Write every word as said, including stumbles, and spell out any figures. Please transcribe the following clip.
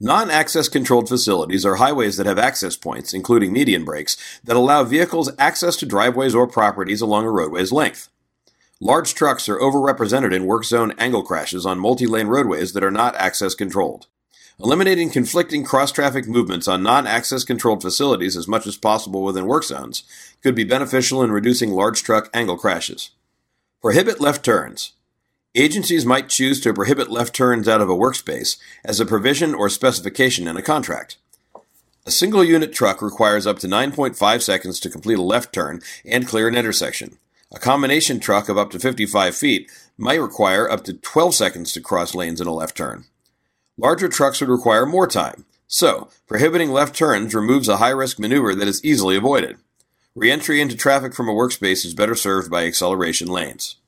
Non-access controlled facilities are highways that have access points, including median breaks, that allow vehicles access to driveways or properties along a roadway's length. Large trucks are overrepresented in work zone angle crashes on multi-lane roadways that are not access controlled. Eliminating conflicting cross-traffic movements on non-access controlled facilities as much as possible within work zones could be beneficial in reducing large truck angle crashes. Prohibit left turns. Agencies might choose to prohibit left turns out of a workspace as a provision or specification in a contract. A single-unit truck requires up to nine point five seconds to complete a left turn and clear an intersection. A combination truck of up to fifty-five feet might require up to twelve seconds to cross lanes in a left turn. Larger trucks would require more time, so prohibiting left turns removes a high-risk maneuver that is easily avoided. Re-entry into traffic from a workspace is better served by acceleration lanes.